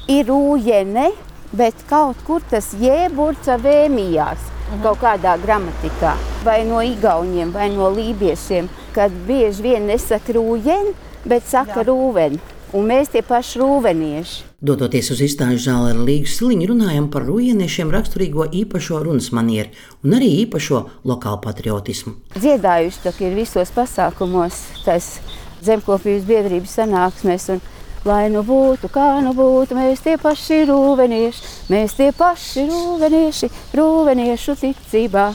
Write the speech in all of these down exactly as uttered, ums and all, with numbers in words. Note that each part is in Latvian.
ir Rūjene, bet kaut kur tas jēburca vēmījās mhm. kaut kādā gramatikā. Vai no igauņiem, vai no lībiešiem, kad bieži vien nesaka Rūjeni, bet saka Jā. Rūveni. Un mēs tie paši rūvenieši. Dodoties uz izstāžu zāli ar Līgu Siliņu, runājam par rūjeniešiem raksturīgo īpašo runas manieru un arī īpašo lokālu patriotismu. Dziedājuši tak ir visos pasākumos, tas zemkopības biedrības sanāksmēs, un lai nu būtu, kā nu būtu, mēs tie paši rūvenieši, mēs tie paši rūvenieši, rūveniešu ticībā.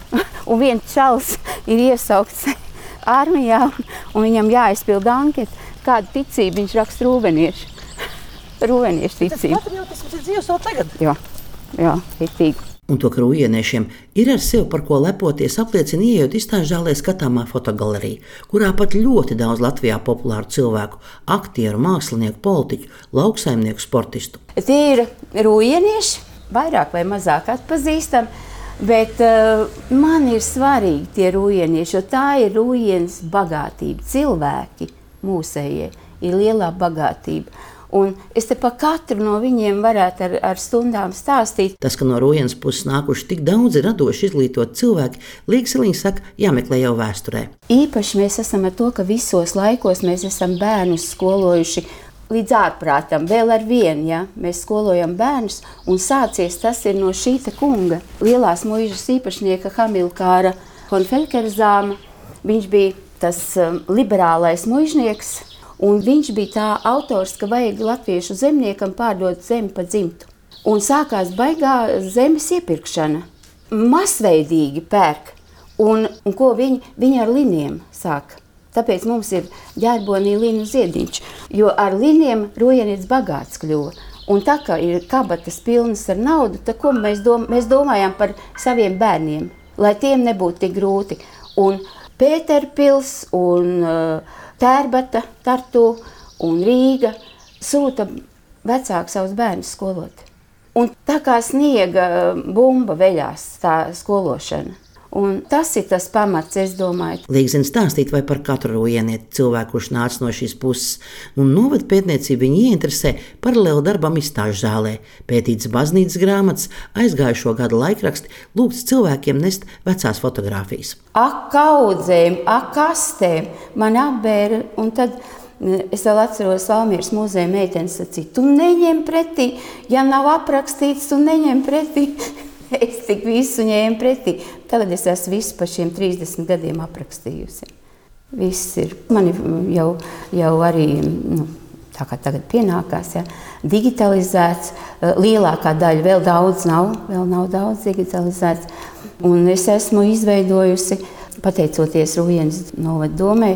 Un viens čals ir iesaukts armijā, un, un viņam jāizpilda anketa. Kādu ticību viņš raksta rūvenieši. Rūvenieši ticību. Tas patriotisms ir dzīves vēl tagad. Jā, jā, ritīgi. Un to, ka rūjeniešiem ir ar sevi par ko lepoties, apliecina ieejot izstāžu zālē skatāmā fotogalerija, kurā pat ļoti daudz Latvijā populāru cilvēku, aktieru, mākslinieku, politiķu, lauksaimnieku, sportistu. Tie ir rūjenieši, vairāk vai mazāk atpazīstami, bet uh, man ir svarīgi tie rūjenieši, jo tā ir rūjenes bagātība. Cilvēki mūsējie ir lielā bagātība. Un es te pa katru no viņiem varētu ar, ar stundām stāstīt. Tas, ka no Rūjenes puses nākuši tik daudzi radoši izglītoti cilvēki, Līga Siliņa saka, jāmeklē jau vēsturē. Īpaši mēs esam ar to, ka visos laikos mēs esam bērnus skolojuši līdz ārprātam. Vēl ar vienu, ja? Mēs skolojam bērnus, un sācies tas ir no šīta kunga, lielās muižas īpašnieka Hamilkāra Honfelkerzāma. Viņš bija tas um, liberālais muižnieks, un viņš bija tā autors, ka vajag latviešu zemniekam pārdot zemi pa dzimtu. Un sākās baigā zemes iepirkšana. Masveidīgi pērk, un, un ko viņi, viņi ar liniem sāk. Tāpēc mums ir ģērbonī linu ziediņš, jo ar liniem Rūjenietis bagāts kļuva. Un tā kā ir kabatas pilnas ar naudu, tad ko mēs, dom, mēs domājam par saviem bērniem, lai tiem nebūtu tik grūti. Un Pēterpils un uh, Tērbata, Tartu un Rīga sūta vecāku savus bērnus skolot. Un tā kā sniega bumba veļās tā skološana. Un tas ir tas pamats, es domāju. Līga zina stāstīt vai par katru rūjenieti cilvēku, kurš nāca no šīs puses. Un novada pētniecība viņu ieinteresē paralēli darbam izstāžu zālē. Pētītas baznīcas grāmatas, aizgājušo gadu laikraksti, lūgts cilvēkiem nest vecās fotogrāfijas. Ak, kaudzēm, ak, kastēm man apbēra, un tad es vēl atceros Valmieras muzeja meitenes sacīja, tu neņem pretī, ja nav aprakstīts, tu neņem pretī. Es tik visu ņēmu pretī. Tagad es esmu visu par šiem trīsdesmit gadiem aprakstījusi. Viss ir. Man jau, jau arī, nu, tā kā tagad pienākās, ja, digitalizēts. Lielākā daļa vēl daudz nav, vēl nav daudz digitalizēts. Un es esmu izveidojusi, pateicoties Rūjenes novada domai,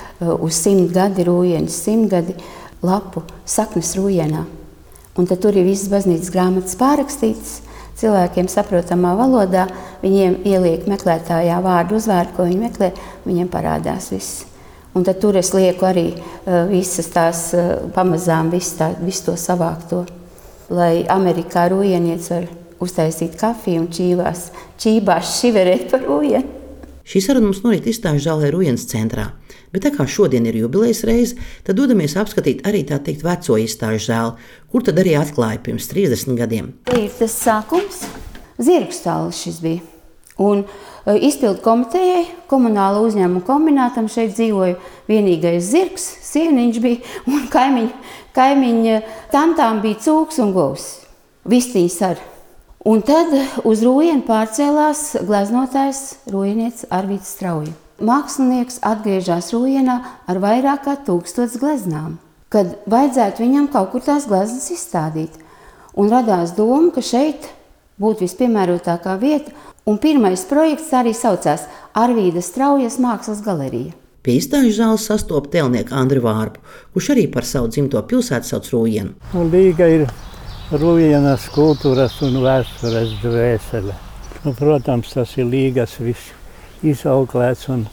uz simt gadi Rūjenes simtgadi lapu Saknes Rūjenā. Un tad tur ir visas baznīcas grāmatas pārrakstītas. Cilvēkiem saprotamā valodā, viņiem ieliek meklētājā vārdu uzvārdu, ko viņi meklē, viņiem parādās viss. Un tad tur es lieku arī uh, visas tās uh, pamazām, visu, tā, visu to savākto, lai Amerikā rūjenietis var uztaisīt kafiju un čībās, čībās šiverēt par Rūjeni. Šī saruna mums norit izstāžu zālē Rūjenes centrā, bet tā kā šodien ir jubilejas reize, tad dodamies apskatīt arī tā teikt veco izstāžu zāli, kur tad arī atklāja pirms trīsdesmit gadiem. Ir tas sākums, zirgu stālis šis bija. Un uh, izpildu komitejai, komunāla uzņēmuma kombinātam šeit dzīvoja vienīgais zirgs, sieniņš bija, un kaimiņ, kaimiņa tantām bija cūks un govs, vistiņas ar. Un tad uz Rūjeni pārcēlās gleznotājs rūjenietis Arvīds Strauja. Mākslinieks atgriežās Rūjenā ar vairāk kā tūkstots gleznām, kad vajadzētu viņam kaut kur tās gleznas izstādīt. Un radās doma, ka šeit būtu vispiemērotākā vieta, un pirmais projekts arī saucās Arvīda Straujas mākslas galerija. Pie izstāžu zāles sastopa tēlnieku Andri Vārpu, kurš arī par savu dzimto pilsētu sauc Rūjenu. Un Līga ir Rūjenas kultūras un vēstures dvēsele. Nu, protams, tas ir Līgas viss izauklēts un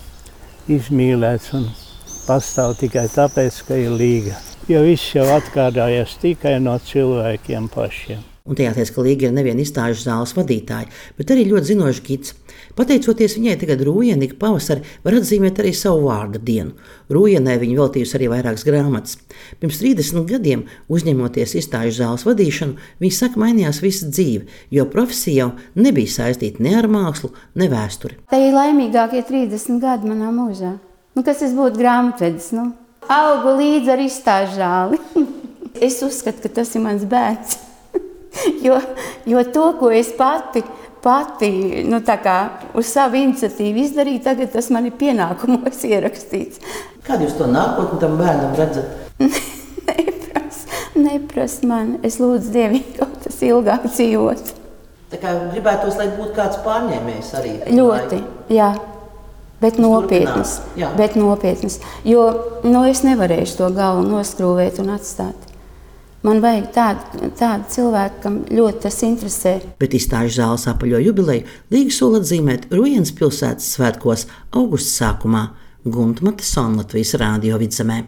izmīlēts un pastāv tikai tāpēc, ka ir Līga. Jo viss jau atkārtājas tikai no cilvēkiem pašiem. Un tajā teica, ka Līga ir nevien izstāžu zāles vadītāja, bet arī ļoti zinošs gids. Pateicoties viņai, tagad Rūjena ik pavasari var atzīmēt arī savu vārda dienu. Rūjenai viņa veltījusi arī vairākas grāmatas. Pirms trīsdesmit gadiem, uzņemoties izstāžu zāles vadīšanu, viņa saka, mainījās visa dzīve, jo profesija jau nebija saistīta ne ar mākslu, ne vēsturi. Tā ir laimīgākie trīsdesmit gadi manā mūžā. Nu, kas es būtu grāmatvedis? Nu? Augu līdzi ar izstāžu zāli. Es uzskatu, ka tas ir mans bērns. jo, jo to, ko es pati pati nu, uz savu iniciatīvu izdarīju, tagad tas man ir pienākumos ierakstīts. Kādu jūs to nākotni tam bērnam redzat? nepras, nepras man. Es lūdzu Dievu, kaut tas ilgāk dzīvot. Tā kā gribētos, lai būtu kāds pārņēmējs arī. Ļoti, jā. Bet nopietnas. Bet nopietnas. Jo nu, es nevarēšu to galvu noskrūvēt un atstāt. Man vajag tādu, tādu cilvēku, kam ļoti tas interesē. Bet izstāžu zāles apaļo jubileju Līga sola atzīmēt Rūjenas pilsētas svētkos augusta sākumā. Gunta Matesona, Latvijas Rādio Vidzemē.